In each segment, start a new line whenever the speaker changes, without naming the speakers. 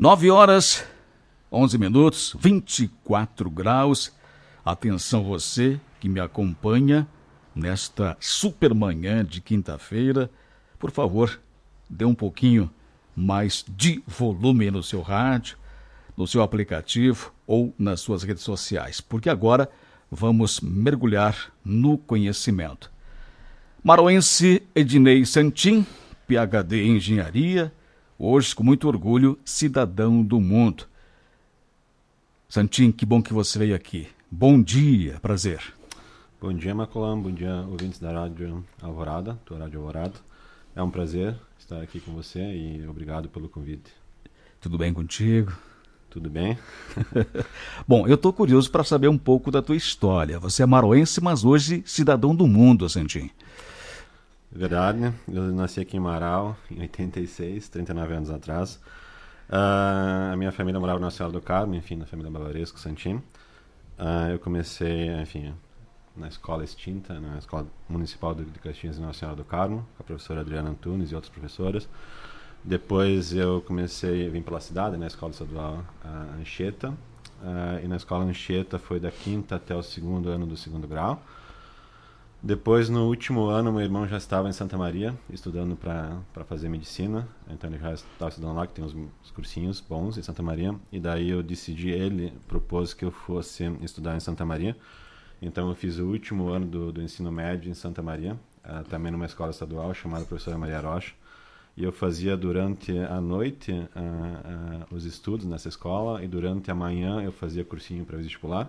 9 horas, 11 minutos, 24 graus. Atenção você que me acompanha nesta supermanhã de quinta-feira. Por favor, dê um pouquinho mais de volume no seu rádio, no seu aplicativo ou nas suas redes sociais, porque agora vamos mergulhar no conhecimento. Maroense Ednei Santin, PhD em Engenharia, hoje com muito orgulho, cidadão do mundo. Santin, que bom que você veio aqui. Bom dia, prazer.
Bom dia, Macolam, bom dia, ouvintes da Rádio Alvorada, tua Rádio Alvorada. É um prazer estar aqui com você e obrigado pelo convite.
Tudo bem contigo?
Tudo bem.
Bom, eu estou curioso para saber um pouco da tua história. Você é maroense, mas hoje cidadão do mundo, Santin.
Verdade, né? Eu nasci aqui em Marau, em 86, 39 anos atrás. A minha família morava na Senhora do Carmo, enfim, na família Bavaresco, Santin. Eu comecei, enfim, na escola extinta, na Escola Municipal de Caxias e Nossa Senhora do Carmo, com a professora Adriana Antunes e outras professoras. Depois eu comecei a vir pela cidade, na Escola Estadual Anchieta. E na Escola Anchieta foi da quinta até o segundo ano do segundo grau. Depois, no último ano, meu irmão já estava em Santa Maria, estudando para fazer medicina. Então ele já estava estudando lá, que tem uns cursinhos bons em Santa Maria. E daí eu decidi, ele propôs que eu fosse estudar em Santa Maria. Então eu fiz o último ano do ensino médio em Santa Maria, também numa escola estadual chamada Professora Maria Rocha. E eu fazia durante a noite os estudos nessa escola e durante a manhã eu fazia cursinho para vestibular.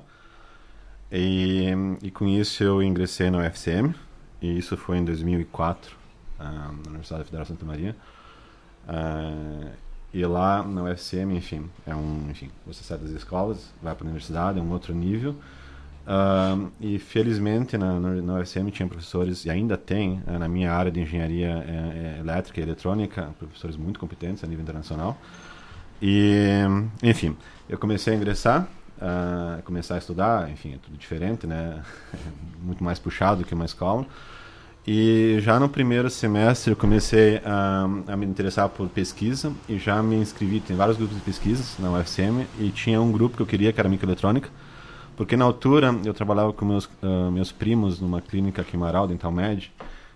E com isso eu ingressei na UFCM, e isso foi em 2004, na Universidade Federal de Santa Maria. E lá na UFCM, enfim, você sai das escolas, vai para a universidade, é um outro nível. E felizmente na UFCM tinha professores, e ainda tem, na minha área de engenharia elétrica e eletrônica, professores muito competentes a nível internacional. E, enfim, eu comecei a ingressar, começar a estudar, enfim, é tudo diferente, né? Muito mais puxado que uma escola. E já no primeiro semestre eu comecei a me interessar por pesquisa e já me inscrevi, tem vários grupos de pesquisas na UFCM, e tinha um grupo que eu queria, que era microeletrônica, porque na altura eu trabalhava com meus primos numa clínica aqui em Marau, Dental Med,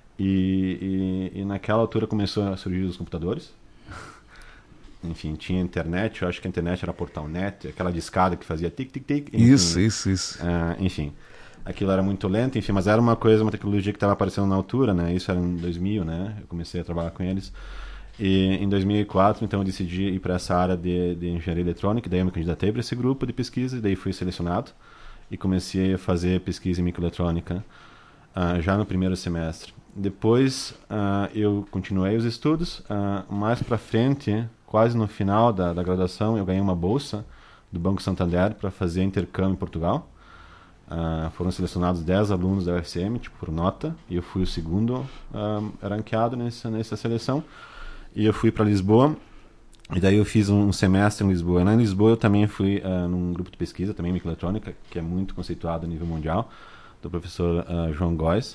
e naquela altura começou a surgir os computadores. Enfim, tinha internet, eu acho que a internet era Portalnet, aquela discada que fazia tic-tic-tic.
Isso.
Enfim, aquilo era muito lento, enfim, mas era uma tecnologia que estava aparecendo na altura, né? Isso era em 2000, né? Eu comecei a trabalhar com eles. E em 2004, então, eu decidi ir para essa área de engenharia eletrônica, daí eu me candidatei para esse grupo de pesquisa, e daí fui selecionado e comecei a fazer pesquisa em microeletrônica já no primeiro semestre. Depois eu continuei os estudos, mais para frente, quase no final da graduação, eu ganhei uma bolsa do Banco Santander para fazer intercâmbio em Portugal. Foram selecionados 10 alunos da UFCM, por nota, e eu fui o segundo ranqueado nessa seleção. E eu fui para Lisboa, e daí eu fiz um semestre em Lisboa. Em Lisboa eu também fui num grupo de pesquisa, também microeletrônica, que é muito conceituado a nível mundial, do professor João Góes.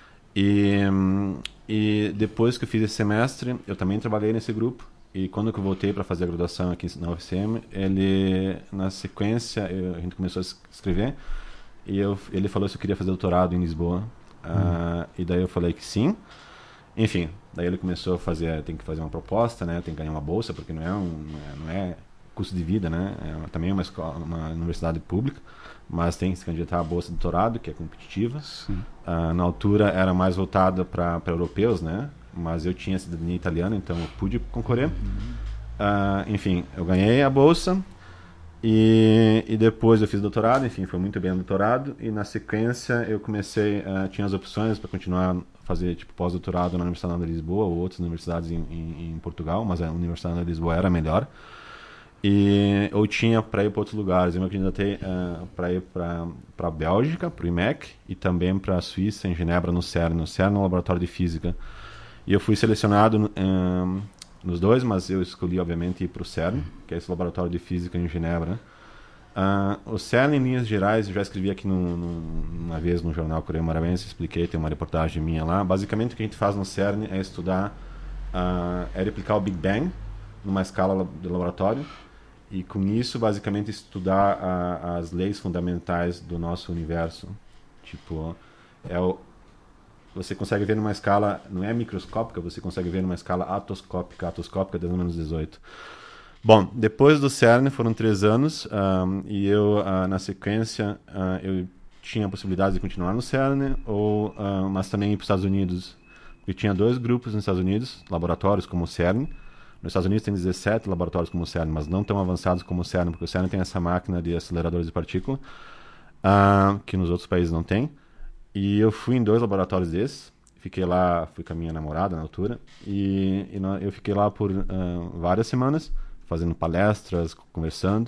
E depois que eu fiz esse semestre, eu também trabalhei nesse grupo. E quando eu voltei para fazer a graduação aqui na UFCM, na sequência, a gente começou a escrever, e ele falou se eu queria fazer doutorado em Lisboa. E daí eu falei que sim. Enfim, daí ele começou a tem que fazer uma proposta, né? Tem que ganhar uma bolsa, porque não é custo de vida, né? Também é uma universidade pública, mas tem que se candidatar à bolsa de doutorado, que é competitiva. Na altura era mais voltada para europeus, né? Mas eu tinha cidadania italiana, então eu pude concorrer. Enfim, eu ganhei a bolsa e depois eu fiz doutorado, enfim, foi muito bem no doutorado, e na sequência eu comecei, tinha as opções para continuar a fazer pós-doutorado na Universidade de Lisboa ou outras universidades em Portugal, mas a Universidade de Lisboa era melhor. E eu tinha para ir para outros lugares. Eu me candidatei para ir para a Bélgica, para o IMEC, e também para a Suíça, em Genebra, no CERN no Laboratório de Física. E eu fui selecionado nos dois, mas eu escolhi, obviamente, ir para o CERN, que é esse laboratório de física em Genebra. O CERN, em linhas gerais, eu já escrevi aqui uma vez no jornal Correio Maranhense, expliquei, tem uma reportagem minha lá. Basicamente, o que a gente faz no CERN é estudar, é replicar o Big Bang numa escala de laboratório, E com isso, basicamente, estudar as leis fundamentais do nosso universo. Tipo, você consegue ver numa escala, não é microscópica, você consegue ver numa escala atoscópica 10 ao menos 18. Bom, depois do CERN foram 3 anos, e eu, na sequência, eu tinha a possibilidade de continuar no CERN, mas também ir para os Estados Unidos. Eu tinha 2 grupos nos Estados Unidos, laboratórios como o CERN. Nos Estados Unidos tem 17 laboratórios como o CERN, mas não tão avançados como o CERN, porque o CERN tem essa máquina de aceleradores de partícula, que nos outros países não tem. E eu fui em 2 laboratórios desses. Fiquei lá, fui com a minha namorada na altura, e eu fiquei lá por várias semanas, fazendo palestras, conversando.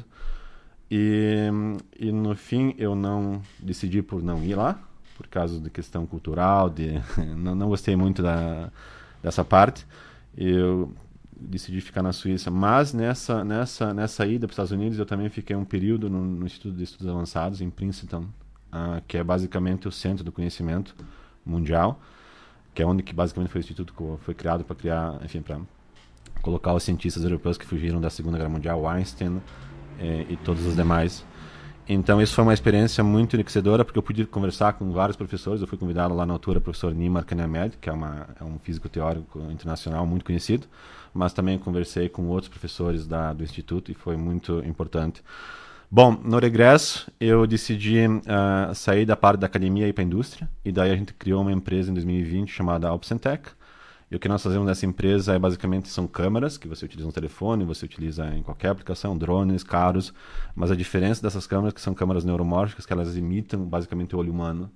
E no fim eu decidi por não ir lá, por causa de questão cultural, não gostei muito dessa parte. Eu decidi ficar na Suíça, mas nessa ida para os Estados Unidos eu também fiquei um período no Instituto de Estudos Avançados em Princeton, que é basicamente o centro do conhecimento mundial, que é onde que basicamente foi o instituto que foi criado para criar, enfim, para colocar os cientistas europeus que fugiram da Segunda Guerra Mundial, Einstein e todos os demais. Então isso foi uma experiência muito enriquecedora, porque eu pude conversar com vários professores. Eu fui convidado lá na altura, o professor Nima Arkaniamed, que é um físico teórico internacional muito conhecido, mas também conversei com outros professores do instituto e foi muito importante. Bom, no regresso eu decidi sair da parte da academia e ir para a indústria, e daí a gente criou uma empresa em 2020 chamada Opsentech. E o que nós fazemos nessa empresa basicamente são câmeras que você utiliza no telefone, você utiliza em qualquer aplicação, drones, carros, mas a diferença dessas câmeras é que são câmeras neuromórficas, que elas imitam basicamente o olho humano,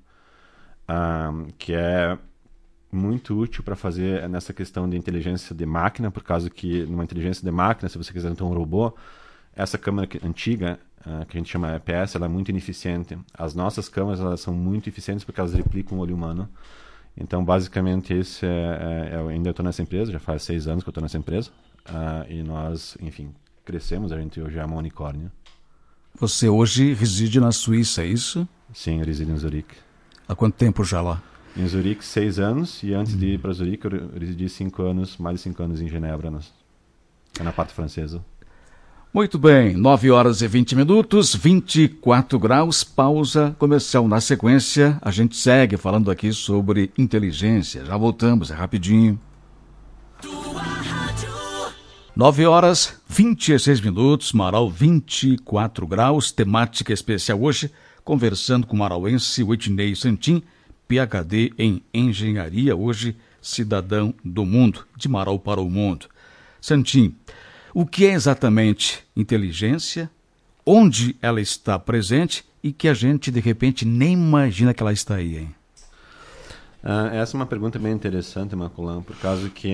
que é muito útil para fazer nessa questão de inteligência de máquina, por causa que numa inteligência de máquina, se você quiser ter um robô, essa câmera antiga, que a gente chama EPS, ela é muito ineficiente. As nossas câmeras elas são muito eficientes porque elas replicam o olho humano. Então, basicamente, eu ainda estou nessa empresa, já faz 6 anos que eu estou nessa empresa, e nós, enfim, crescemos, a gente hoje é uma unicórnio.
Você hoje reside na Suíça, é isso?
Sim, eu resido em Zurique.
Há quanto tempo já lá?
Em Zurique, 6 anos, e antes de ir para Zurique, eu residi 5 anos, mais de 5 anos em Genebra, na parte francesa.
Muito bem, 9 horas e 20 minutos, 24 graus, pausa comercial. Na sequência, a gente segue falando aqui sobre inteligência. Já voltamos, é rapidinho. 9 horas, 26 minutos, Marau, 24 graus, temática especial hoje, conversando com o marauense Whitney Santin, PhD em Engenharia, hoje cidadão do mundo, de Marau para o mundo. Santin, o que é exatamente inteligência, onde ela está presente e que a gente, de repente, nem imagina que ela está aí, hein?
Essa é uma pergunta bem interessante, Maculan, por causa que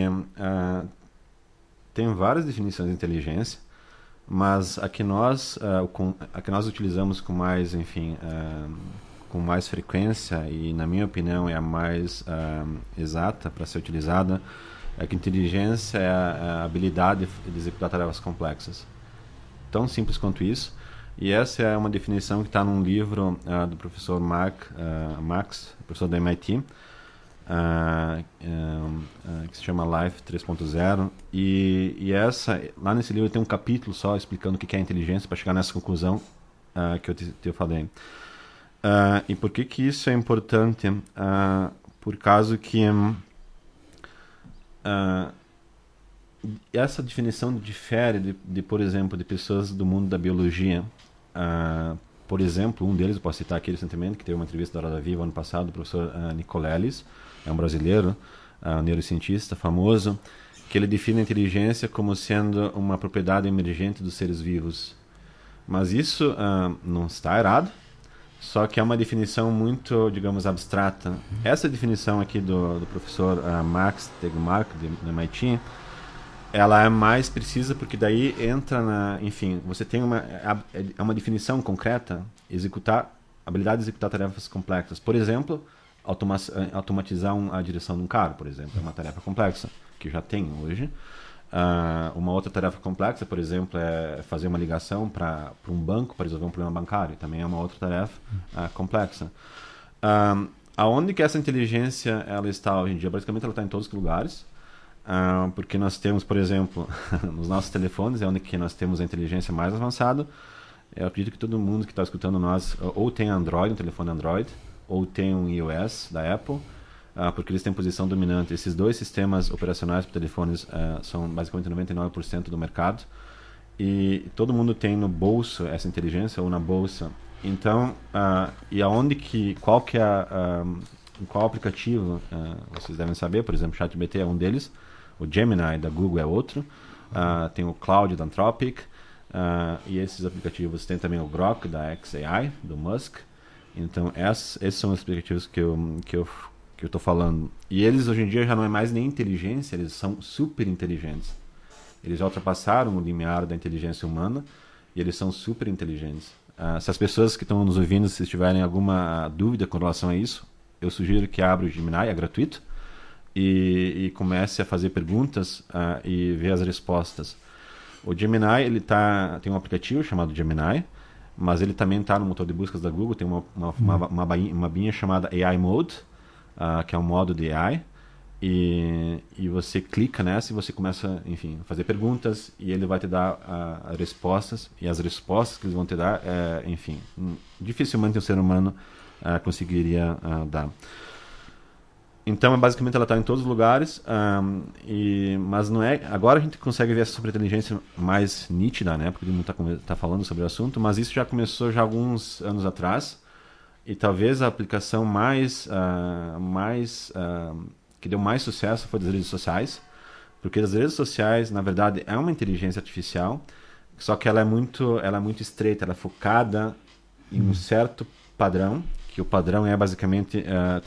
tem várias definições de inteligência, mas a que nós utilizamos com mais, enfim, com mais frequência e, na minha opinião, é a mais exata para ser utilizada, é que inteligência é a habilidade de executar tarefas complexas. Tão simples quanto isso. E essa é uma definição que está num livro do professor Max, professor da MIT, que se chama Life 3.0. E lá nesse livro tem um capítulo só explicando o que é inteligência para chegar nessa conclusão que eu falei. E por que isso é importante? Por causa que essa definição difere por exemplo, de pessoas do mundo da biologia. Por exemplo, um deles, eu posso citar aqui recentemente, que teve uma entrevista da Roda Viva ano passado, o professor Nicoleles, é um brasileiro, um neurocientista famoso, que ele define a inteligência como sendo uma propriedade emergente dos seres vivos. Mas isso não está errado, só que é uma definição muito, digamos, abstrata. Essa definição aqui do professor Max Tegmark, do MIT, ela é mais precisa porque daí entra enfim, você tem uma definição concreta, habilidade de executar tarefas complexas. Por exemplo, automatizar a direção de um carro, por exemplo, é uma tarefa complexa, que já tem hoje. Uma outra tarefa complexa, por exemplo, é fazer uma ligação para um banco para resolver um problema bancário. Também é uma outra tarefa complexa. Aonde que essa inteligência ela está hoje em dia? Basicamente ela está em todos os lugares. Porque nós temos, por exemplo, nos nossos telefones, é onde que nós temos a inteligência mais avançada. Eu acredito que todo mundo que está escutando nós ou tem Android, um telefone Android, ou tem um iOS da Apple, porque eles têm posição dominante. Esses dois sistemas operacionais para telefones são basicamente 99% do mercado. E todo mundo tem no bolso essa inteligência, ou na bolsa. Então, qual aplicativo vocês devem saber? Por exemplo, o ChatGPT é um deles, o Gemini da Google é outro, tem o Cloud da Anthropic, e esses aplicativos tem também o Grok da xAI, do Musk. Então, esses são os aplicativos que eu estou falando. E eles hoje em dia já não é mais nem inteligência, eles são super inteligentes. Eles já ultrapassaram o limiar da inteligência humana e eles são super inteligentes. Se as pessoas que estão nos ouvindo, se tiverem alguma dúvida com relação a isso, eu sugiro que abra o Gemini, é gratuito, e comece a fazer perguntas e ver as respostas. O Gemini tem um aplicativo chamado Gemini, mas ele também está no motor de buscas da Google, tem uma abinha chamada AI Mode, que é um modo de AI, e você clica nessa e você começa, enfim, a fazer perguntas e ele vai te dar respostas, e as respostas que eles vão te dar, enfim, dificilmente um ser humano conseguiria dar. Então, basicamente, ela está em todos os lugares, mas não é. Agora a gente consegue ver essa superinteligência mais nítida, né? Porque todo mundo está falando sobre o assunto, mas isso já começou já alguns anos atrás, e talvez a aplicação que deu mais sucesso foi das redes sociais, porque as redes sociais, na verdade, é uma inteligência artificial, só que ela é muito estreita, ela é focada em um certo padrão, que o padrão é basicamente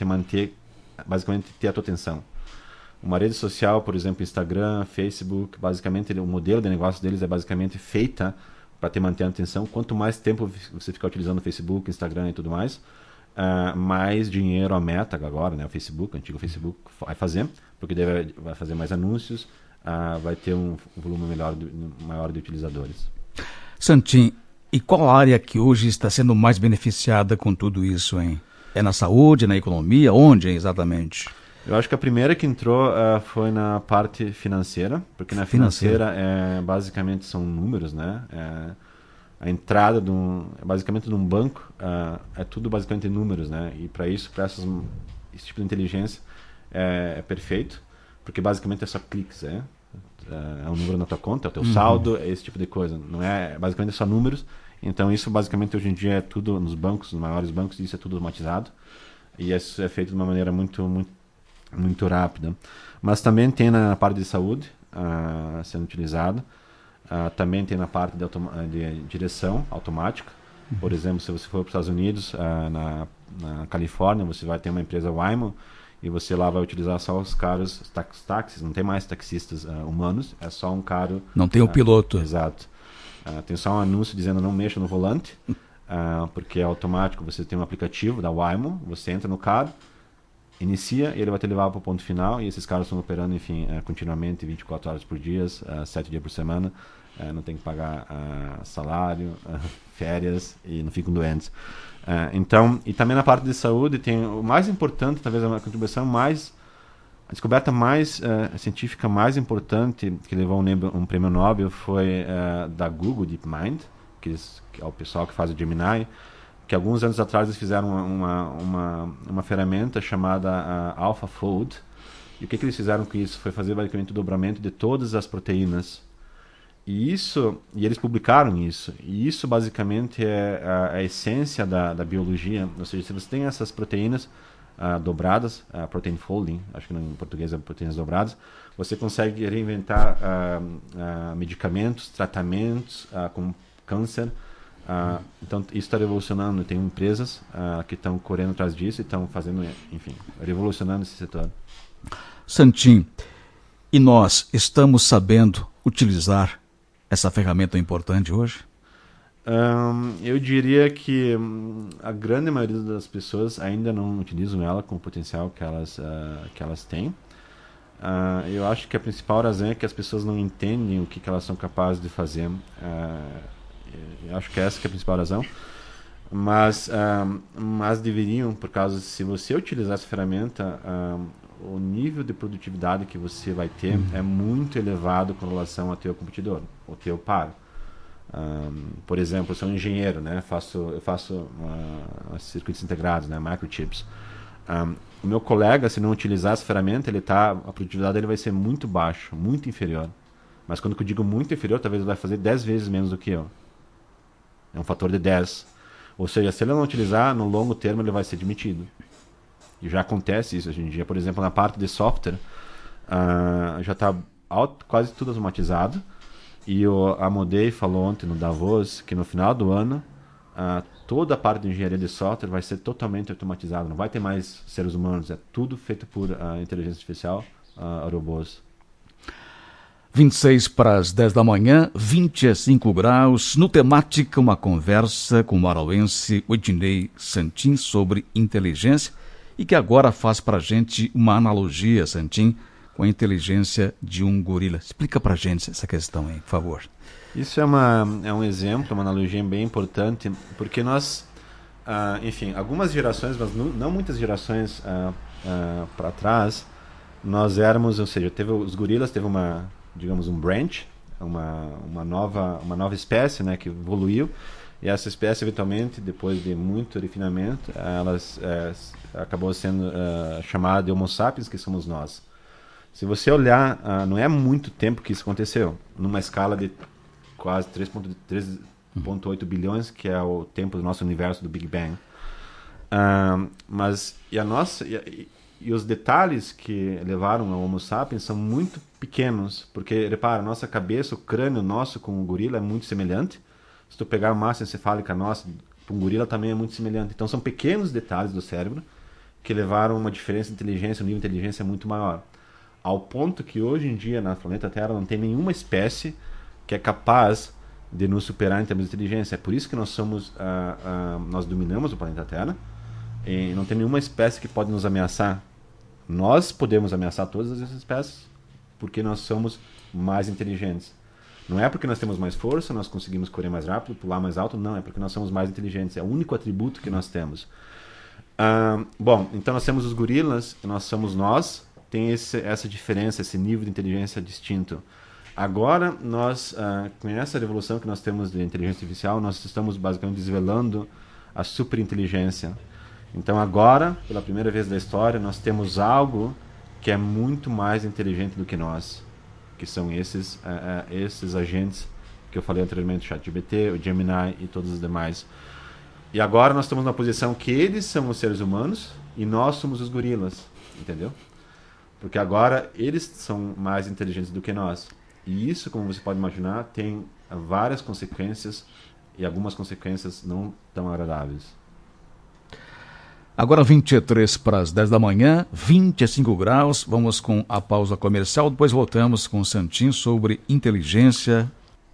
ter a tua atenção. Uma rede social, por exemplo, Instagram, Facebook, basicamente o modelo de negócio deles é basicamente feita para te manter a atenção. Quanto mais tempo você ficar utilizando o Facebook, Instagram e tudo mais, mais dinheiro a Meta agora, né, o antigo Facebook, vai fazer, porque daí vai fazer mais anúncios, vai ter um volume maior de utilizadores.
Santim, e qual área que hoje está sendo mais beneficiada com tudo isso, hein? É na saúde, na economia? Onde exatamente?
Eu acho que a primeira que entrou foi na parte financeira, porque na financeira basicamente são números, né? A entrada basicamente de um banco é tudo basicamente números, né? E para esse tipo de inteligência é perfeito, porque basicamente é só cliques, é um número na tua conta, é o teu saldo, é esse tipo de coisa. Não é, basicamente é só números. Então isso basicamente hoje em dia é tudo nos bancos, nos maiores bancos, isso é tudo automatizado. E isso é feito de uma maneira muito, muito, muito rápida. Mas também tem na parte de saúde sendo utilizado. Também tem na parte de direção automática. Por exemplo, se você for para os Estados Unidos, na Califórnia, você vai ter uma empresa Waymo, e você lá vai utilizar só os carros, táxis, não tem mais taxistas humanos, é só um carro...
Não tem o piloto.
Exato. Tem só um anúncio dizendo não mexa no volante, porque é automático, você tem um aplicativo da Waymo, você entra no carro, inicia, ele vai te levar para o ponto final, e esses carros estão operando, enfim, continuamente, 24 horas por dia, 7 dias por semana, não tem que pagar salário, férias, e não ficam doentes. Então, e também na parte de saúde, tem o mais importante, talvez a descoberta mais científica mais importante, que levou um prêmio Nobel, foi da Google DeepMind, que é o pessoal que faz o Gemini, que alguns anos atrás eles fizeram uma ferramenta chamada AlphaFold. E o que eles fizeram com isso? Foi fazer basicamente o dobramento de todas as proteínas. E eles publicaram isso. E isso basicamente é a essência da biologia. Ou seja, se você tem essas proteínas dobradas, protein folding, acho que em português é proteínas dobradas, você consegue reinventar medicamentos, tratamentos com câncer. Então isso está revolucionando. Tem empresas que estão correndo atrás disso e estão fazendo, enfim, revolucionando esse setor.
Santim, e nós estamos sabendo utilizar essa ferramenta importante hoje?
Eu diria que a grande maioria das pessoas ainda não utilizam ela com o potencial que elas têm. Eu acho que a principal razão é que as pessoas não entendem o que elas são capazes de fazer. Eu acho que essa que é a principal razão. Mas deveriam, por causa, se você utilizar essa ferramenta, o nível de produtividade que você vai ter é muito elevado com relação ao teu competidor, ao teu par. Por exemplo, eu sou um engenheiro, né? Eu faço circuitos integrados, né? Microchips. O meu colega, se não utilizar essa ferramenta, a produtividade dele vai ser muito baixa, muito inferior. Mas quando eu digo muito inferior, talvez ele vai fazer 10 vezes menos do que eu. É um fator de 10. Ou seja, se ele não utilizar, no longo termo ele vai ser demitido. E já acontece isso hoje em dia. Por exemplo, na parte de software, já está quase tudo automatizado. E a Amodei falou ontem no Davos que no final do ano, toda a parte de engenharia de software vai ser totalmente automatizada. Não vai ter mais seres humanos. É tudo feito por inteligência artificial, robôs.
26 para as 10 da manhã, 25 graus. No Temática, uma conversa com o marauense Odinei Santin sobre inteligência e que agora faz para a gente uma analogia, Santin, com a inteligência de um gorila. Explica para a gente essa questão aí, por favor.
Isso é um exemplo, uma analogia bem importante, porque nós, enfim, algumas gerações, mas não muitas gerações para trás, nós éramos, ou seja, os gorilas teve digamos, um branch, uma nova espécie, né, que evoluiu, e essa espécie, eventualmente, depois de muito refinamento, acabou sendo chamada de Homo sapiens, que somos nós. Se você olhar, não é muito tempo que isso aconteceu, numa escala de quase 3,8 bilhões, que é o tempo do nosso universo, do Big Bang. E os detalhes que levaram ao Homo sapiens são muito pequenos, porque, repara, a nossa cabeça, o crânio nosso com o gorila é muito semelhante. Se tu pegar a massa encefálica nossa, com o gorila também é muito semelhante. Então são pequenos detalhes do cérebro que levaram a uma diferença de inteligência, um nível de inteligência muito maior. Ao ponto que hoje em dia, no planeta Terra, não tem nenhuma espécie que é capaz de nos superar em termos de inteligência. É por isso que nós dominamos o planeta Terra. E não tem nenhuma espécie que pode nos ameaçar. Nós podemos ameaçar todas as espécies porque nós somos mais inteligentes. Não é porque nós temos mais força, nós conseguimos correr mais rápido, pular mais alto. Não, é porque nós somos mais inteligentes. É o único atributo que nós temos. Bom, então nós temos os gorilas, nós somos nós. Tem essa diferença, esse nível de inteligência distinto. Agora, com essa revolução que nós temos de inteligência artificial, nós estamos basicamente desvelando a superinteligência. Então agora, pela primeira vez da história, nós temos algo que é muito mais inteligente do que nós, que são esses agentes que eu falei anteriormente, o ChatGPT, o Gemini e todos os demais. E agora nós estamos na posição que eles são os seres humanos e nós somos os gorilas, entendeu? Porque agora eles são mais inteligentes do que nós. E isso, como você pode imaginar, tem várias consequências e algumas consequências não tão agradáveis.
Agora 23 para as 10 da manhã, 25 graus. Vamos com a pausa comercial, depois voltamos com o Santin sobre inteligência.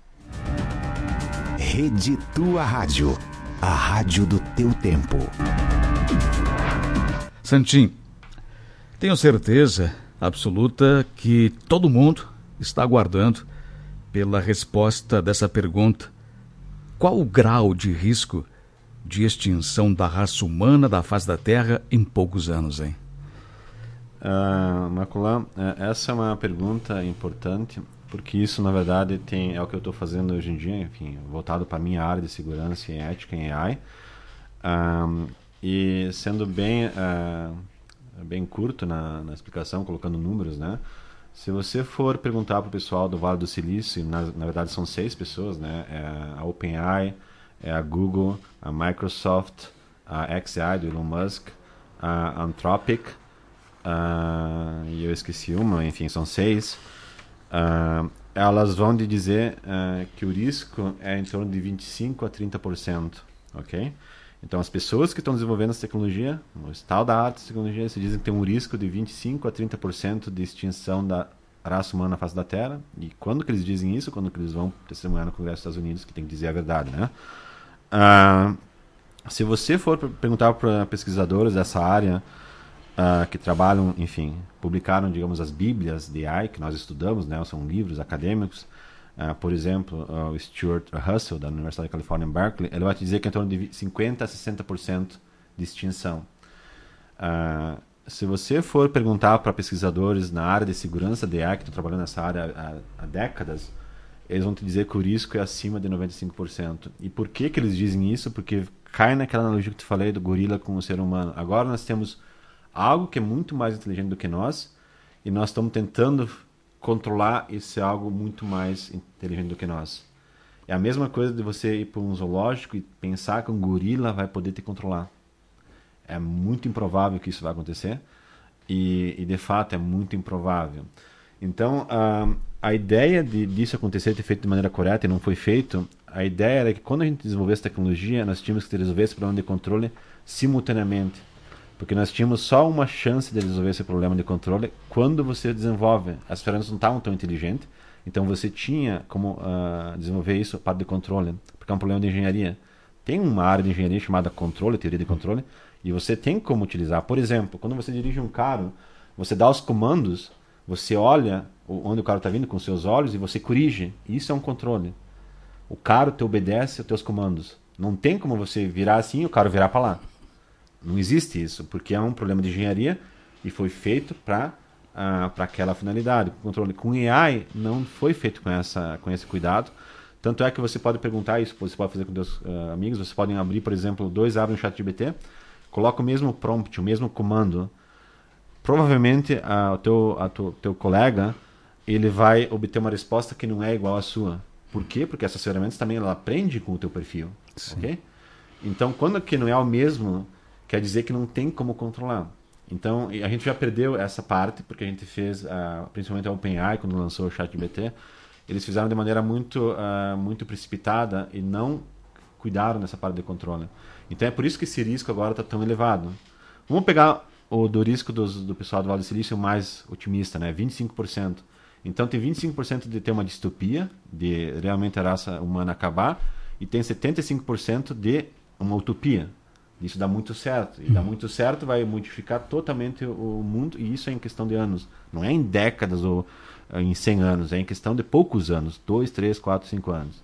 Rede Tua Rádio, a rádio do teu tempo.
Santin, tenho certeza absoluta que todo mundo está aguardando pela resposta dessa pergunta. Qual o grau de risco de extinção da raça humana da face da Terra em poucos anos, hein?
Macular, essa é uma pergunta importante, porque isso, na verdade, é o que eu estou fazendo hoje em dia, enfim, voltado para a minha área de segurança e ética em AI. E sendo bem curto na explicação, colocando números, né? Se você for perguntar para o pessoal do Vale do Silício, na verdade são 6 pessoas, né? É a OpenAI, é a Google, a Microsoft, a XAI do Elon Musk, a Anthropic, e eu esqueci uma, enfim, são 6. Elas vão te dizer que o risco é em torno de 25% a 30%, ok? Então, as pessoas que estão desenvolvendo essa tecnologia, no estado da arte da tecnologia, se dizem que tem um risco de 25% a 30% de extinção da raça humana na face da Terra. E quando que eles dizem isso? Quando que eles vão testemunhar no Congresso dos Estados Unidos, que tem que dizer a verdade, né? Se você for perguntar para pesquisadores dessa área que trabalham, enfim, publicaram, digamos, as bíblias de AI que nós estudamos, né? São livros acadêmicos. Por exemplo, o Stuart Russell, da Universidade da Califórnia em Berkeley, ele vai te dizer que é em torno de 50% a 60% de extinção. se você for perguntar para pesquisadores na área de segurança de AI, que estão trabalhando nessa área há décadas, eles vão te dizer que o risco é acima de 95%. E por que eles dizem isso? Porque cai naquela analogia que eu te falei do gorila com o ser humano. Agora nós temos algo que é muito mais inteligente do que nós, e nós estamos tentando controlar esse algo muito mais inteligente do que nós. É a mesma coisa de você ir para um zoológico e pensar que um gorila vai poder te controlar. É muito improvável que isso vai acontecer, e de fato é muito improvável. Então, a ideia disso acontecer, ter feito de maneira correta e não foi feito, a ideia era que quando a gente desenvolvesse tecnologia, nós tínhamos que resolver esse problema de controle simultaneamente. Porque nós tínhamos só uma chance de resolver esse problema de controle quando você desenvolve. As ferramentas não estavam tão inteligentes, então você tinha como desenvolver isso, parte de controle, porque é um problema de engenharia. Tem uma área de engenharia chamada controle, teoria de controle, e você tem como utilizar. Por exemplo, quando você dirige um carro, você dá os comandos, você olha onde o carro está vindo com seus olhos e você corrige. Isso é um controle. O carro te obedece aos teus comandos. Não tem como você virar assim e o carro virar para lá. Não existe isso, porque é um problema de engenharia e foi feito para aquela finalidade. O controle com AI não foi feito com esse cuidado. Tanto é que você pode perguntar isso, você pode fazer com seus amigos, vocês podem abrir, por exemplo, abrem o ChatGPT, coloca o mesmo prompt, o mesmo comando. Provavelmente o teu colega ele vai obter uma resposta que não é igual à sua. Por quê? Porque essas ferramentas também ela aprende com o teu perfil. Okay? Então, quando que não é o mesmo, quer dizer que não tem como controlar. Então, a gente já perdeu essa parte, porque a gente fez, principalmente a OpenAI, quando lançou o ChatGPT, eles fizeram de maneira muito precipitada e não cuidaram dessa parte de controle. Então, é por isso que esse risco agora está tão elevado. Vamos pegar o do risco do pessoal do Vale do Silício mais otimista, né? 25%. Então, tem 25% de ter uma distopia, de realmente a raça humana acabar, e tem 75% de uma utopia. Isso dá muito certo. E dá muito certo, vai modificar totalmente o mundo, e isso é em questão de anos. Não é em décadas ou em 100 anos, é em questão de poucos anos, 2, 3, 4, 5 anos.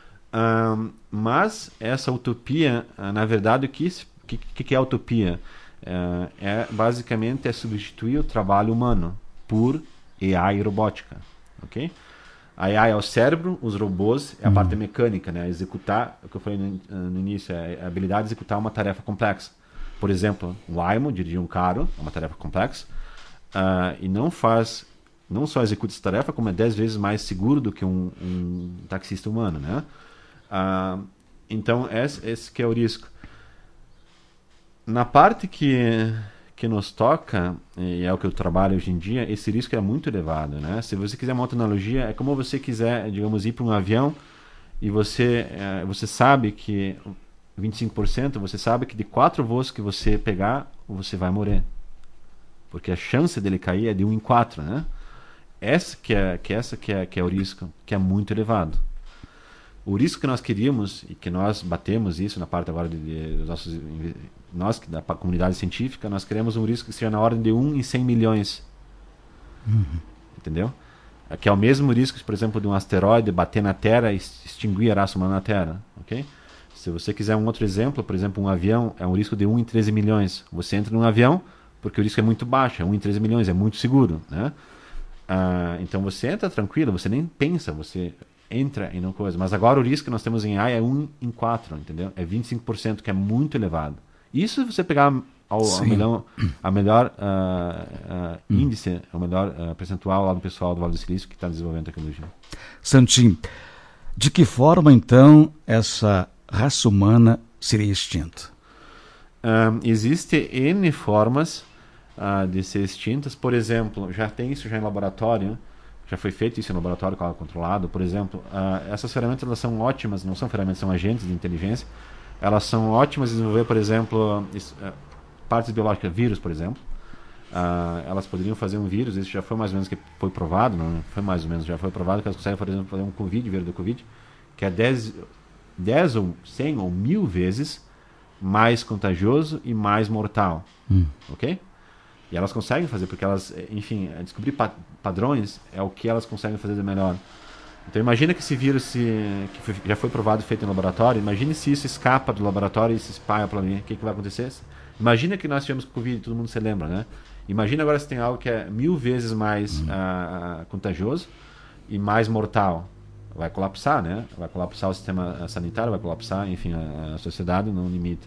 Mas essa utopia, na verdade, o que é a utopia? Basicamente substituir o trabalho humano por AI e robótica. Okay? A AI é o cérebro, os robôs é a parte mecânica, né? Executar, o que eu falei no início, é a habilidade de executar uma tarefa complexa. Por exemplo, o Waymo, dirigir um carro, é uma tarefa complexa, e não só executa essa tarefa, como é 10 vezes mais seguro do que um taxista humano, né? Então, esse que é o risco. Na parte que nos toca, e é o que eu trabalho hoje em dia, esse risco é muito elevado, né? Se você quiser uma outra analogia, é como você quiser, digamos, ir para um avião e você sabe que 25%, você sabe que de 4 voos que você pegar, você vai morrer. Porque a chance dele cair é de 1 em 4, né? Esse que é o risco, que é muito elevado. O risco que nós queríamos, e que nós batemos isso na parte agora dos nossos... Nós, da comunidade científica, nós queremos um risco que seja na ordem de 1 em 100 milhões. Entendeu? Que é o mesmo risco, por exemplo, de um asteroide bater na Terra e extinguir a raça humana na Terra. Okay? Se você quiser um outro exemplo, por exemplo, um avião, é um risco de 1 em 13 milhões. Você entra num avião porque o risco é muito baixo, é 1 em 13 milhões, é muito seguro. Né? Então você entra tranquilo, você nem pensa, você entra em uma coisa. Mas agora o risco que nós temos em AI é 1 em 4, entendeu? É 25%, que é muito elevado. Isso se você pegar a melhor índice, o melhor percentual lá do pessoal do Vale do Silício que está desenvolvendo tecnologia.
Santim, de que forma então essa raça humana seria extinta?
Existem N formas de ser extintas. Por exemplo, já tem isso já em laboratório, já foi feito isso em laboratório controlado. Por exemplo, essas ferramentas elas são ótimas, não são ferramentas, são agentes de inteligência. Elas são ótimas em desenvolver, por exemplo, partes biológicas, vírus, por exemplo. Elas poderiam fazer um vírus, isso já foi mais ou menos que foi provado, não foi mais ou menos, já foi provado que elas conseguem, por exemplo, fazer um Covid, vírus do Covid, que é 10 ou 100 ou 1000 vezes mais contagioso e mais mortal. Ok? E elas conseguem fazer, porque elas, enfim, descobrir padrões é o que elas conseguem fazer de melhor. Então imagina que esse vírus já foi provado e feito em laboratório, imagine se isso escapa do laboratório e se espalha para mim, o que vai acontecer? Imagina que nós tivemos Covid, todo mundo se lembra, né? Imagina agora se tem algo que é 1000 vezes mais contagioso e mais mortal. Vai colapsar, né? Vai colapsar o sistema sanitário, vai colapsar, enfim, a sociedade no limite.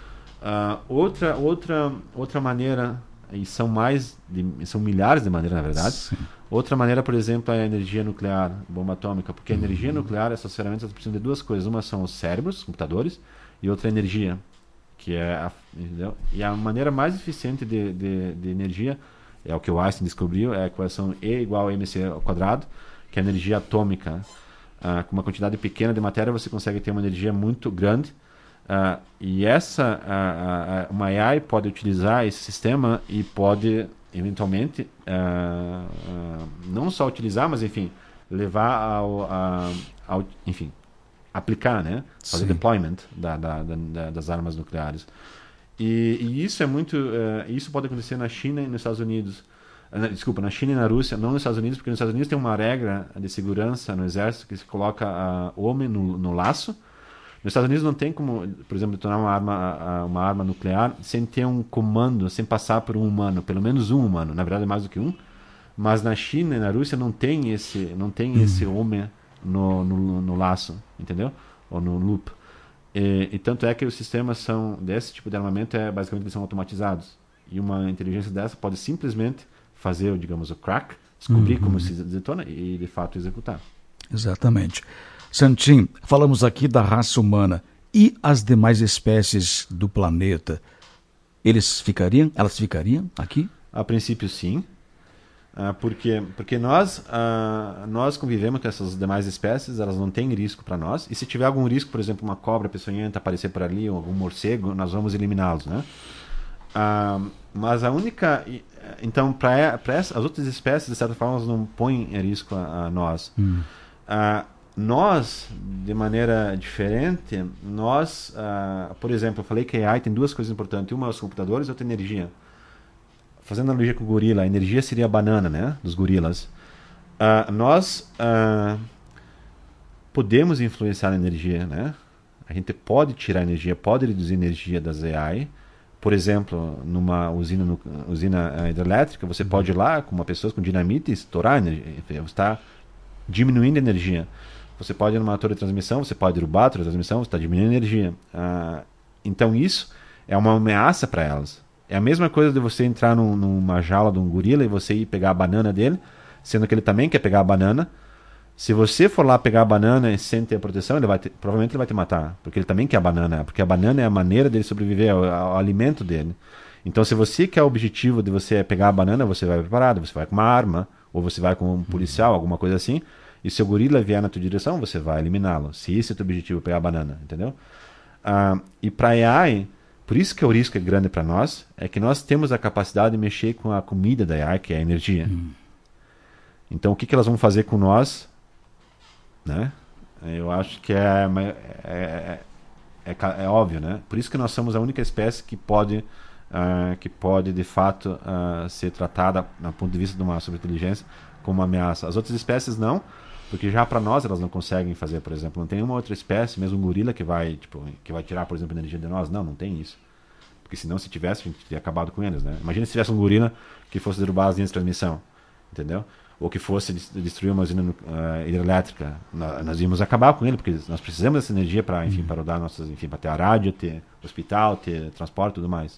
Outra maneira, e são milhares de maneiras, na verdade.
Sim.
Outra maneira, por exemplo, é a energia nuclear, bomba atômica, porque a energia nuclear, essas ferramentas precisam de duas coisas. Uma são os cérebros, computadores, e outra é a energia, que é entendeu? E a maneira mais eficiente de energia, é o que o Einstein descobriu, é a equação E igual a mc ao quadrado, que é a energia atômica. Com uma quantidade pequena de matéria, você consegue ter uma energia muito grande. E uma AI pode utilizar esse sistema e pode eventualmente não só utilizar, mas enfim, levar ao enfim, aplicar, né? Fazer deployment das armas nucleares. E isso é muito, isso pode acontecer na China e nos Estados Unidos. Desculpa, na China e na Rússia, não nos Estados Unidos, porque nos Estados Unidos tem uma regra de segurança no exército que se coloca homem no laço. Nos Estados Unidos não tem como, por exemplo, detonar uma arma nuclear sem ter um comando, sem passar por um humano, pelo menos um humano, na verdade mais do que um. Mas na China e na Rússia não tem esse homem no laço, entendeu? Ou no loop. E tanto é que os sistemas desse tipo de armamento basicamente eles são automatizados. E uma inteligência dessa pode simplesmente fazer, digamos, o crack, descobrir como se detona e de fato executar.
Exatamente. Santin, falamos aqui da raça humana e as demais espécies do planeta. Elas ficariam aqui?
A princípio, sim. Porque nós convivemos com essas demais espécies, elas não têm risco para nós. E se tiver algum risco, por exemplo, uma cobra peçonhenta aparecer por ali, ou algum morcego, nós vamos eliminá-los, né? Mas a única... Então, para as outras espécies, de certa forma, elas não põem em risco a nós. Nós, de maneira diferente, por exemplo, eu falei que a AI tem duas coisas importantes. Uma é os computadores e outra é a energia. Fazendo analogia com o gorila, a energia seria a banana, né, dos gorilas. Nós podemos influenciar a energia, né? A gente pode tirar energia, pode reduzir a energia das AI. Por exemplo, numa usina hidrelétrica, você pode ir lá com uma pessoa com dinamite e estourar a energia. Você está diminuindo a energia. Você pode ir numa torre de transmissão, você pode derrubar a torre de transmissão, você está diminuindo a energia. Então isso é uma ameaça para elas. É a mesma coisa de você entrar numa jaula de um gorila e você ir pegar a banana dele, sendo que ele também quer pegar a banana. Se você for lá pegar a banana sem ter a proteção, provavelmente ele vai te matar, porque ele também quer a banana, porque a banana é a maneira dele sobreviver, ao alimento dele. Então, se você quer o objetivo de você pegar a banana, você vai preparado, você vai com uma arma, ou você vai com um policial, alguma coisa assim, e se o gorila vier na tua direção, você vai eliminá-lo, se esse é o teu objetivo, pegar a banana, entendeu? E para AI, por isso que o risco é grande para nós, é que nós temos a capacidade de mexer com a comida da AI, que é a energia. Então, o que elas vão fazer com nós, né? Eu acho que é óbvio, né? Por isso que nós somos a única espécie que pode de fato ser tratada, do ponto de vista de uma sobreinteligência, como uma ameaça. As outras espécies não, porque já para nós elas não conseguem fazer, por exemplo, não tem uma outra espécie, mesmo um gorila que vai tirar, por exemplo, energia de nós. Não tem isso. Porque senão, se tivesse, a gente teria acabado com eles, né? Imagina se tivesse um gorila que fosse derrubar as linhas de transmissão, entendeu? Ou que fosse destruir uma usina hidrelétrica, nós íamos acabar com ele, porque nós precisamos dessa energia para rodar nossas, para ter a rádio, ter hospital, ter transporte e tudo mais.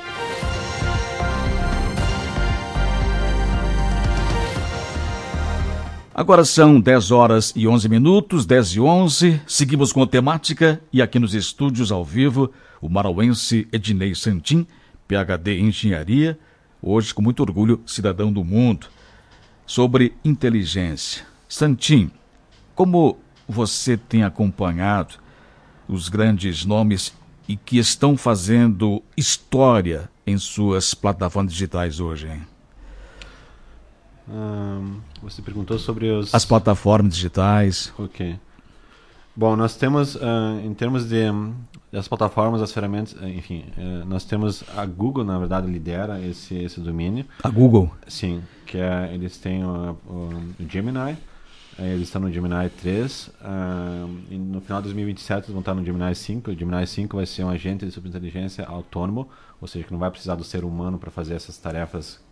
Agora são 10 horas e 11 minutos, 10 e 11. Seguimos com a temática e aqui nos estúdios ao vivo, o marauense Ednei Santin, PhD em Engenharia, hoje com muito orgulho cidadão do mundo. Sobre inteligência. Santin, como você tem acompanhado os grandes nomes e que estão fazendo história em suas plataformas digitais hoje, hein?
Você perguntou sobre
as plataformas digitais.
Ok. Bom, nós temos, em termos das plataformas, as ferramentas, enfim, nós temos a Google, na verdade, lidera esse domínio.
A Google?
Sim, que eles têm o Gemini, eles estão no Gemini 3, e no final de 2027 eles vão estar no Gemini 5. O Gemini 5 vai ser um agente de superinteligência autônomo, ou seja, que não vai precisar do ser humano para fazer essas tarefas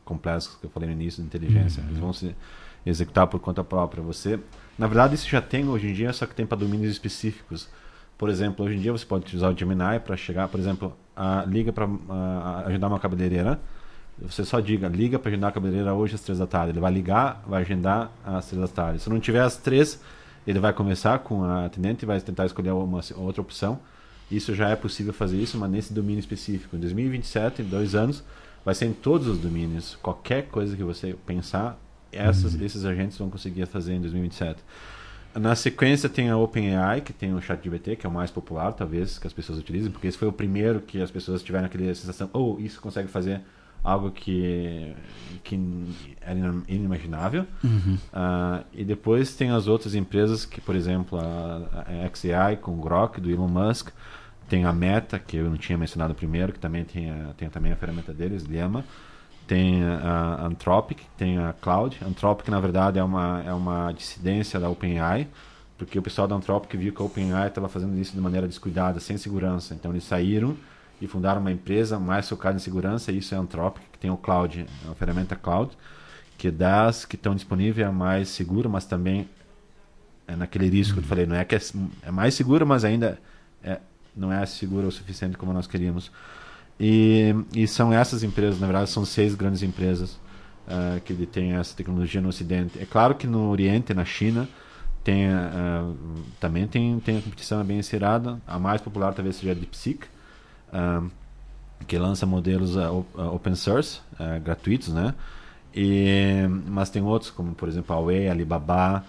complexos que eu falei no início de inteligência. Eles vão se executar por conta própria. Na verdade, isso já tem hoje em dia, só que tem para domínios específicos. Por exemplo, hoje em dia você pode utilizar o Gemini para chegar, por exemplo, liga para agendar uma cabeleireira. Você só liga para agendar a cabeleireira hoje às 3 da tarde. Ele vai ligar, vai agendar às 3 da tarde. Se não tiver às 3, ele vai começar com a atendente e vai tentar escolher uma outra opção. Isso já é possível fazer isso, mas nesse domínio específico. Em 2027, em 2 anos, vai ser em todos os domínios. Qualquer coisa que você pensar, esses agentes vão conseguir fazer em 2027. Na sequência tem a OpenAI, que tem o ChatGPT, que é o mais popular, talvez, que as pessoas utilizem, porque esse foi o primeiro que as pessoas tiveram aquela sensação, isso consegue fazer algo que era inimaginável. E depois tem as outras empresas, que, por exemplo, a XAI com o Grok, do Elon Musk, tem a Meta, que eu não tinha mencionado primeiro, que também tem também a ferramenta deles, Llama. Tem a Anthropic, tem a Cloud. Anthropic, na verdade, é uma dissidência da OpenAI, porque o pessoal da Anthropic viu que a OpenAI estava fazendo isso de maneira descuidada, sem segurança. Então, eles saíram e fundaram uma empresa mais focada em segurança, e isso é a Anthropic, que tem o Cloud, a ferramenta Cloud, que das que estão disponíveis é a mais segura, mas também é naquele risco que eu falei, não é que é mais segura, mas ainda não é segura o suficiente como nós queríamos. E são essas empresas, na verdade, são 6 grandes empresas que detêm essa tecnologia no Ocidente. É claro que no Oriente, na China, também tem a competição bem encerrada. A mais popular talvez seja a DeepSeek, que lança modelos open source, gratuitos, né? Mas tem outros, como por exemplo a Huawei, Alibaba,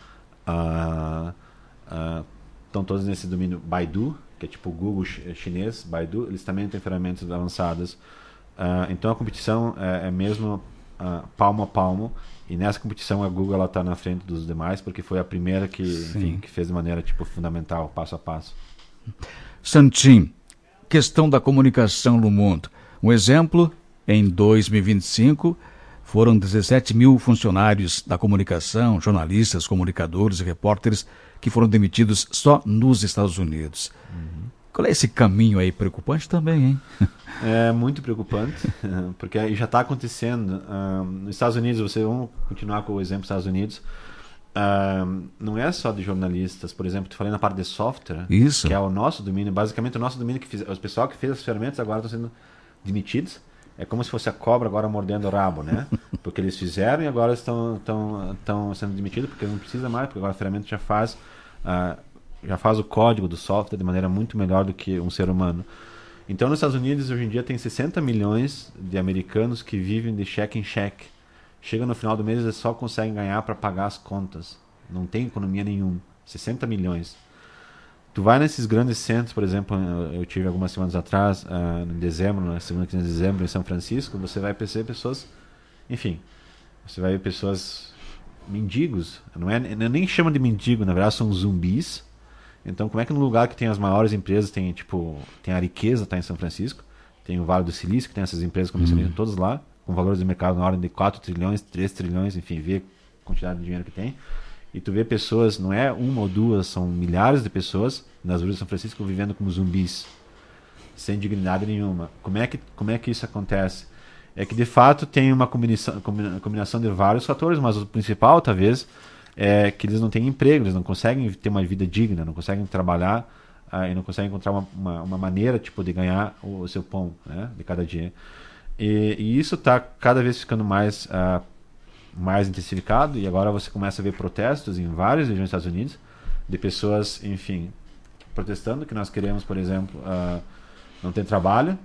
estão todos nesse domínio. Baidu, que é tipo o Google chinês, Baidu, eles também têm ferramentas avançadas. Então a competição é mesmo palmo a palmo, e nessa competição a Google está na frente dos demais, porque foi a primeira que fez de maneira fundamental, passo a passo.
Santim, questão da comunicação no mundo. Um exemplo, em 2025, foram 17 mil funcionários da comunicação, jornalistas, comunicadores e repórteres que foram demitidos só nos Estados Unidos. Qual é esse caminho aí? Preocupante também, hein?
É muito preocupante, porque já está acontecendo. Nos Estados Unidos, vamos continuar com o exemplo dos Estados Unidos, não é só de jornalistas. Por exemplo, tu falei na parte de software,
Isso.
Que é o nosso domínio, basicamente o nosso domínio, o pessoal que fez as ferramentas agora estão sendo demitidos. É como se fosse a cobra agora mordendo o rabo, né? Porque eles fizeram e agora estão sendo demitidos, porque não precisa mais, porque agora a ferramenta já faz o código do software de maneira muito melhor do que um ser humano. Então, nos Estados Unidos, hoje em dia, tem 60 milhões de americanos que vivem de cheque em cheque. Chega no final do mês, eles só conseguem ganhar para pagar as contas. Não tem economia nenhuma. 60 milhões. Tu vai nesses grandes centros, por exemplo, eu tive algumas semanas atrás, em dezembro, na segunda quinzena de dezembro, em São Francisco, você vai perceber pessoas, enfim, você vai ver pessoas mendigos, nem chama de mendigo, na verdade são zumbis. Então, como é que num lugar que tem as maiores empresas, tem a riqueza, está em São Francisco, tem o Vale do Silício, que tem essas empresas, como eu todas lá, com valores de mercado na ordem de 4 trilhões, 3 trilhões, enfim, vê a quantidade de dinheiro que tem. E tu vê pessoas, não é uma ou duas, são milhares de pessoas nas ruas de São Francisco vivendo como zumbis, sem dignidade nenhuma. Como é que isso acontece? É que, de fato, tem uma combinação de vários fatores, mas o principal, talvez, é que eles não têm emprego, eles não conseguem ter uma vida digna, não conseguem trabalhar e não conseguem encontrar uma maneira de ganhar o seu pão, né, de cada dia. E isso está cada vez ficando mais intensificado, e agora você começa a ver protestos em várias regiões dos Estados Unidos de pessoas, enfim, protestando que nós queremos, por exemplo, não ter trabalho,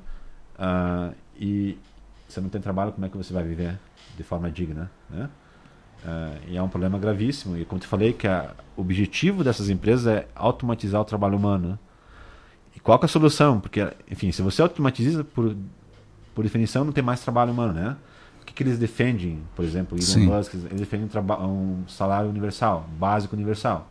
e se não tem trabalho, como é que você vai viver de forma digna, né? E é um problema gravíssimo, e como te falei, que o objetivo dessas empresas é automatizar o trabalho humano. E qual que é a solução? Porque, enfim, se você automatiza, por definição, não tem mais trabalho humano, né? O que eles defendem, por exemplo, Elon Musk, eles defendem um salário universal, básico universal.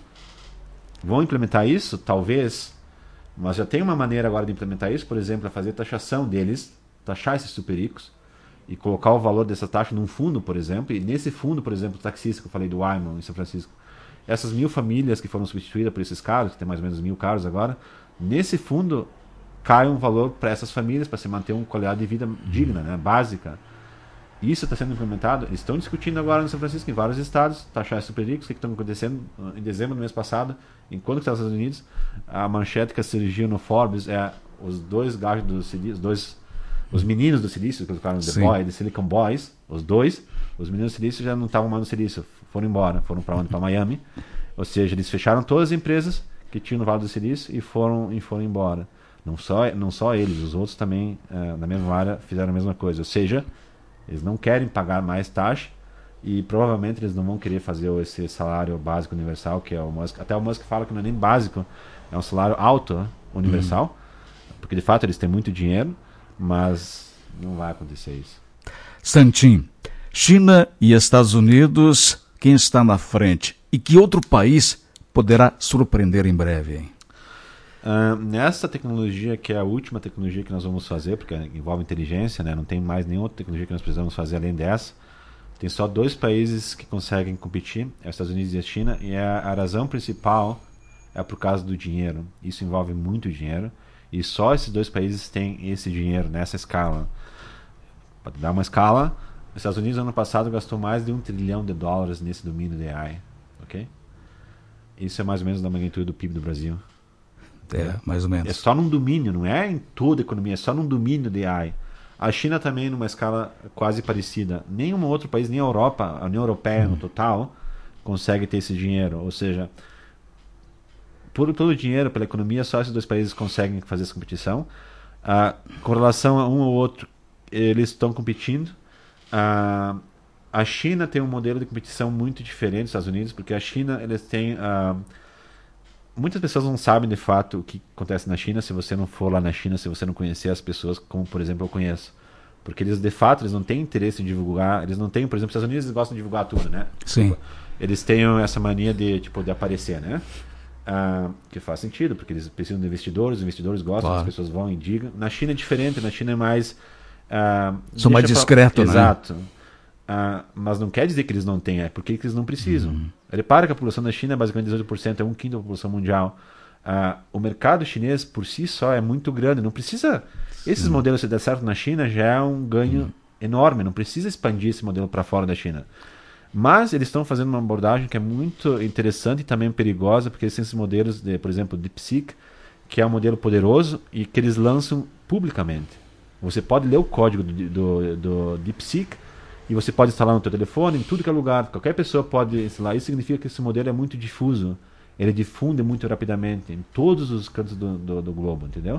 Vão implementar isso? Talvez, mas já tem uma maneira agora de implementar isso, por exemplo, é fazer taxação deles, taxar esses super ricos e colocar o valor dessa taxa num fundo, por exemplo, e nesse fundo, por exemplo, o taxista que eu falei do Wyman em São Francisco, essas 1.000 famílias que foram substituídas por esses carros, que tem mais ou menos 1.000 carros agora, nesse fundo cai um valor para essas famílias, para se manter uma qualidade de vida digna, né, básica. Isso está sendo implementado. Eles estão discutindo agora no São Francisco, em vários estados, taxar super ricos. O que está acontecendo em dezembro do mês passado, enquanto que está nos Estados Unidos, a manchete que surgiu no Forbes é os dois gajos do silício, os meninos do silício, que colocaram The Silicon Boys, os meninos do silício já não estavam mais no silício, foram embora, foram para onde? Para Miami. Ou seja, eles fecharam todas as empresas que tinham no Vale do Silício e foram embora. Não só eles, os outros também, na mesma área, fizeram a mesma coisa. Ou seja, eles não querem pagar mais taxa e provavelmente eles não vão querer fazer esse salário básico universal, que é o Musk. Até o Musk fala que não é nem básico, é um salário alto, universal, porque de fato eles têm muito dinheiro, mas não vai acontecer isso.
Santim, China e Estados Unidos, quem está na frente? E que outro país poderá surpreender em breve, hein?
Nessa tecnologia, que é a última tecnologia que nós vamos fazer, porque envolve inteligência, né? Não tem mais nenhuma outra tecnologia que nós precisamos fazer além dessa. Tem só 2 países que conseguem competir, é os Estados Unidos e a China, e a razão principal é por causa do dinheiro. Isso envolve muito dinheiro, e só esses 2 países têm esse dinheiro nessa escala. Para dar uma escala, os Estados Unidos ano passado gastou mais de $1 trilhão nesse domínio de AI. Ok? Isso é mais ou menos da magnitude do PIB do Brasil.
Mais ou menos.
É só num domínio, não é em toda a economia, é só num domínio de AI. A China também numa escala quase parecida. Nenhum outro país, nem a Europa, a União Europeia no total, consegue ter esse dinheiro. Ou seja, pelo dinheiro, pela economia, só esses 2 países conseguem fazer essa competição. Com relação a um ou outro, eles estão competindo. A China tem um modelo de competição muito diferente dos Estados Unidos, porque a China, eles têm... muitas pessoas não sabem de fato o que acontece na China se você não for lá na China, se você não conhecer as pessoas, como por exemplo eu conheço. Porque eles de fato eles não têm interesse em divulgar, eles não têm, por exemplo, os Estados Unidos eles gostam de divulgar tudo, né?
Sim.
Eles têm essa mania de aparecer, né? Que faz sentido, porque eles precisam de investidores, os investidores gostam, claro. As pessoas vão e digam. Na China é diferente, na China é mais...
são mais discretos, né?
Exato. Mas não quer dizer que eles não têm, é porque eles não precisam. Repara que a população da China é basicamente 18%, é 1/5 da população mundial. O mercado chinês por si só é muito grande, não precisa... Esses modelos, se der certo na China, já é um ganho enorme, não precisa expandir esse modelo para fora da China. Mas eles estão fazendo uma abordagem que é muito interessante e também perigosa, porque eles têm esses modelos, por exemplo, DeepSeek, que é um modelo poderoso e que eles lançam publicamente. Você pode ler o código do DeepSeek, e você pode instalar no seu telefone, em tudo que é lugar. Qualquer pessoa pode instalar. Isso significa que esse modelo é muito difuso. Ele difunde muito rapidamente em todos os cantos do globo, entendeu?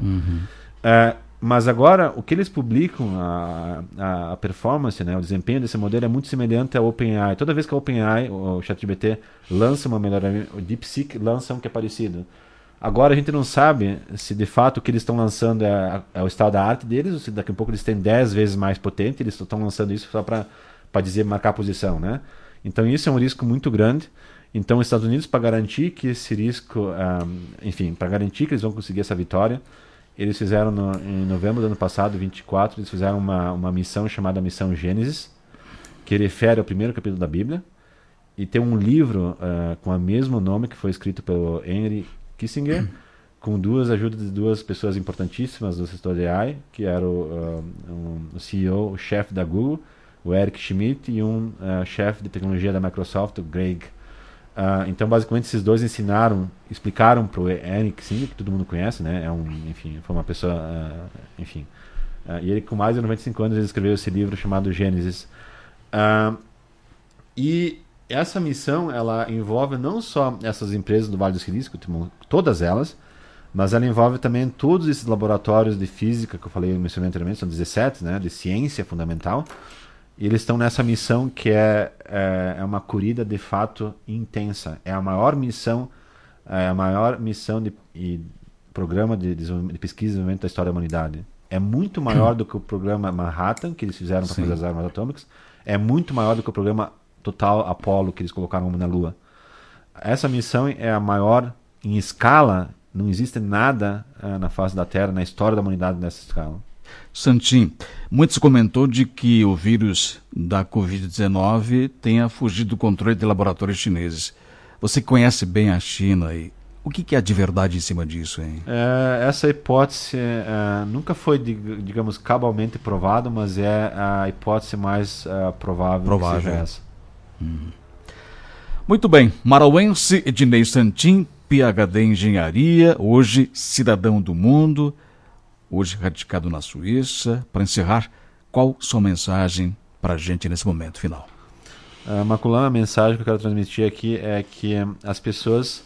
Mas agora, o que eles publicam, a performance, né, o desempenho desse modelo é muito semelhante ao OpenAI. Toda vez que a OpenAI, o ChatGPT, lança uma melhoria, o DeepSeek lança um que é parecido. Agora a gente não sabe se de fato o que eles estão lançando é o estado da arte deles, ou se daqui a pouco eles têm 10 vezes mais potente, eles estão lançando isso só para marcar a posição, né? Então isso é um risco muito grande. Então os Estados Unidos, para garantir que esse risco, para garantir que eles vão conseguir essa vitória, eles fizeram em novembro do ano passado, 24, eles fizeram uma missão chamada Missão Gênesis, que refere ao primeiro capítulo da Bíblia, e tem um livro com o mesmo nome que foi escrito pelo Henry Kissinger, com ajuda de 2 pessoas importantíssimas do setor de AI, que era o CEO, o chefe da Google, o Eric Schmidt, e chefe de tecnologia da Microsoft, o Greg. Então, basicamente, esses 2 explicaram para o Eric Kissinger, que todo mundo conhece, né? Foi uma pessoa, e ele, com mais de 95 anos, ele escreveu esse livro chamado Gênesis. E essa missão, ela envolve não só essas empresas do Vale do Silício, todas elas, mas ela envolve também todos esses laboratórios de física que eu mencionei anteriormente, são 17, né, de ciência fundamental, e eles estão nessa missão que é uma corrida de fato intensa. É a maior missão e programa de pesquisa e desenvolvimento da história da humanidade. É muito maior do que o programa Manhattan, que eles fizeram para fazer as armas atômicas, é muito maior do que o programa Total Apollo, que eles colocaram na Lua. Essa missão é a maior em escala. Não existe nada na face da Terra, na história da humanidade, nessa escala.
Santim, muito se comentou de que o vírus da Covid-19 tenha fugido do controle de laboratórios chineses. Você conhece bem a China e O que há de verdade em cima disso, hein?
Essa hipótese nunca foi, digamos, cabalmente provada, mas é a hipótese mais provável que seja essa.
Muito bem. Marauense Ednei Santin, PhD em Engenharia, hoje cidadão do mundo, hoje radicado na Suíça. Para encerrar, qual sua mensagem para a gente nesse momento final?
Maculão, a mensagem que eu quero transmitir aqui é que as pessoas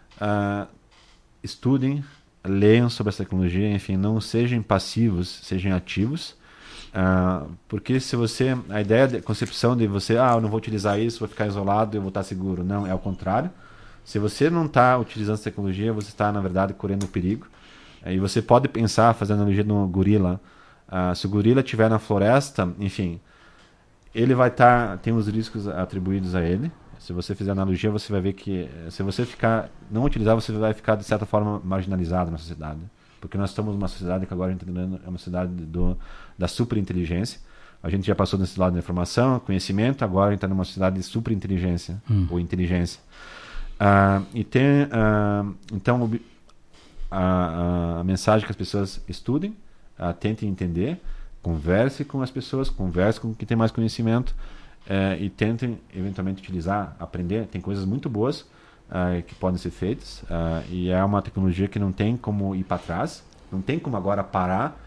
estudem, leiam sobre essa tecnologia, enfim, não sejam passivos, sejam ativos, porque se você, a ideia, a concepção de você, eu não vou utilizar isso, vou ficar isolado, eu vou estar seguro, não, é o contrário. Se você não está utilizando essa tecnologia, você está, na verdade, correndo perigo. E você pode pensar, fazendo analogia no gorila, se o gorila estiver na floresta, enfim, ele vai tem os riscos atribuídos a ele. Se você fizer analogia, você vai ver que se você não utilizar, você vai ficar de certa forma marginalizado na sociedade, porque nós estamos numa sociedade que agora a gente está vivendo, é uma sociedade da superinteligência. A gente já passou desse lado da informação, conhecimento, agora a gente está numa sociedade de superinteligência ou inteligência. Então a mensagem é que as pessoas estudem, tentem entender, converse com as pessoas, converse com quem tem mais conhecimento. E tentem eventualmente utilizar, aprender. Tem coisas muito boas que podem ser feitas, e é uma tecnologia que não tem como ir para trás, não tem como agora parar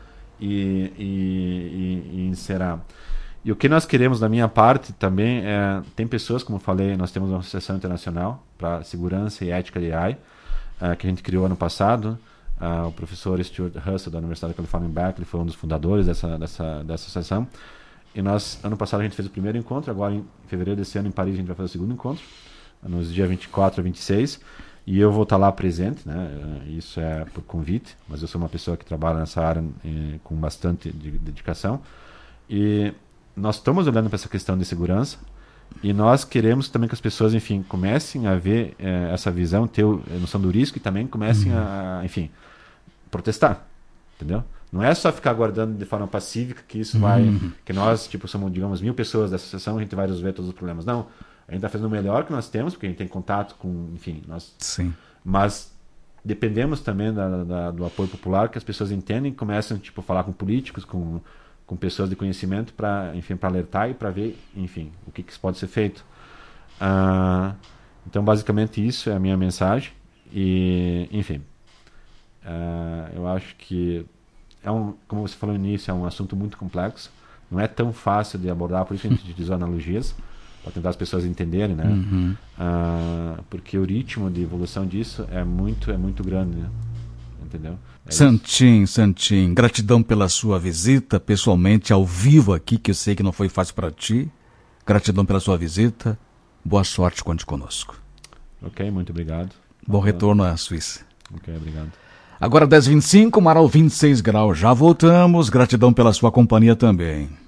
e encerrar. E o que nós queremos da minha parte também tem pessoas, como eu falei, nós temos uma associação internacional para segurança e ética de AI, que a gente criou ano passado. O professor Stuart Russell da Universidade da Califórnia em Berkeley foi um dos fundadores dessa associação. E ano passado a gente fez o primeiro encontro, agora em fevereiro desse ano em Paris a gente vai fazer o segundo encontro, nos dias 24 a 26, e eu vou estar lá presente, né? Isso é por convite, mas eu sou uma pessoa que trabalha nessa área com bastante dedicação, e nós estamos olhando para essa questão de segurança, e nós queremos também que as pessoas, enfim, comecem a ver essa visão, ter a noção do risco, e também comecem a, enfim, protestar, entendeu? Não é só ficar aguardando de forma pacífica que isso que nós, somos, digamos, 1000 pessoas da associação, a gente vai resolver todos os problemas. Não, a gente está fazendo o melhor que nós temos, porque a gente tem contato com, enfim, nós...
Sim.
Mas dependemos também do apoio popular, que as pessoas entendem e começam, a falar com políticos, com pessoas de conhecimento, para alertar e para ver, enfim, o que pode ser feito. Então, basicamente, isso é a minha mensagem. E, enfim, eu acho que como você falou no início, é um assunto muito complexo, não é tão fácil de abordar, por isso a gente utilizou analogias para tentar as pessoas entenderem, né? Porque o ritmo de evolução disso é muito grande, né? Entendeu?
Santin, gratidão pela sua visita pessoalmente ao vivo aqui, que eu sei que não foi fácil para ti. Gratidão pela sua visita, boa sorte, conte conosco.
Ok, muito obrigado.
Bom retorno à Suíça.
Ok, obrigado.
Agora 10h25, Marau 26 graus. Já voltamos. Gratidão pela sua companhia também.